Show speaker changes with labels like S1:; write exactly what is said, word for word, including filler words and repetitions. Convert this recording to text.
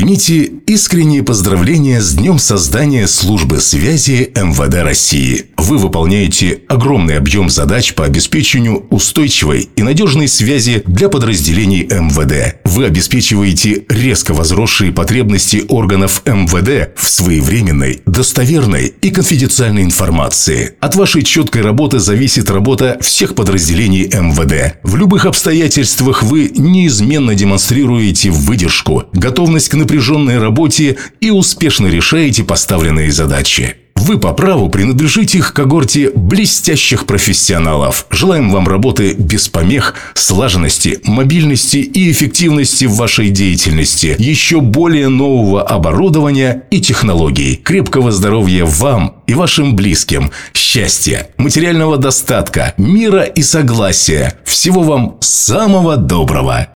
S1: Примите искренние поздравления с днем создания службы связи эм вэ дэ России. Вы выполняете огромный объем задач по обеспечению устойчивой и надежной связи для подразделений эм вэ дэ. Вы обеспечиваете резко возросшие потребности органов эм вэ дэ в своевременной, достоверной и конфиденциальной информации. От вашей четкой работы зависит работа всех подразделений эм вэ дэ. В любых обстоятельствах вы неизменно демонстрируете выдержку, готовность к напряженной работе и успешно решаете поставленные задачи. Вы по праву принадлежите к когорте блестящих профессионалов. Желаем вам работы без помех, слаженности, мобильности и эффективности в вашей деятельности, еще более нового оборудования и технологий. Крепкого здоровья вам и вашим близким, счастья, материального достатка, мира и согласия. Всего вам самого доброго!